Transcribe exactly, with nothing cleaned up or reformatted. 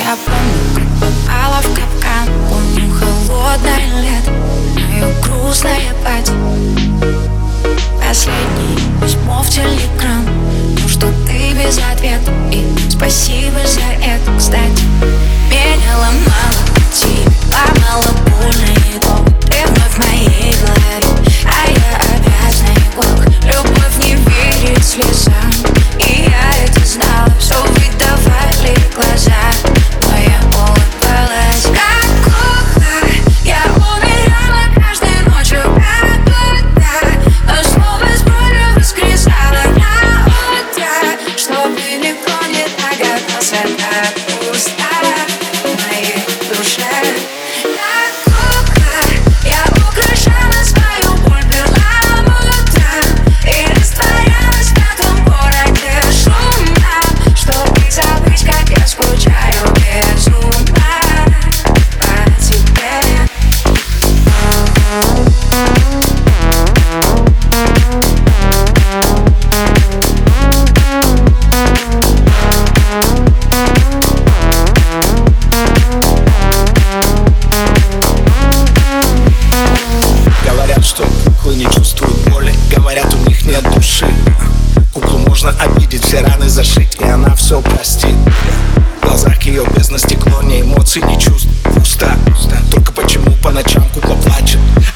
Я помню, как попала в капкан. Помню холодное лето, мое грустное пати. Последнее письмо в телеграм. Ну что ты без ответа, и спасибо за это, кстати. Меня ломало, тебе ломало больно и долго. Ты вновь в моей голове, а я обязанный бог. Любовь не верит слезам, и я это знала. Все выдавали глаза, но я улыбалась. Как кукла, я умирала каждой ночью, как будто, но снова с болью воскресала на утро. Чтоб далеко не догадался, как пусто в моей душе. Как кукла, я украшала свою боль перламутром и растворялась в этом городе шумном. Чтоб не забыть, как я скучаю безумно по тебе. Говорят, что куклы не чувствуют боли, говорят, у них нет души. Куклу можно обидеть, все раны зашить, и она все простит. В глазах ее бездна стекло, ни эмоций, ни чувств. Пусто, только почему по ночам кукла плачет?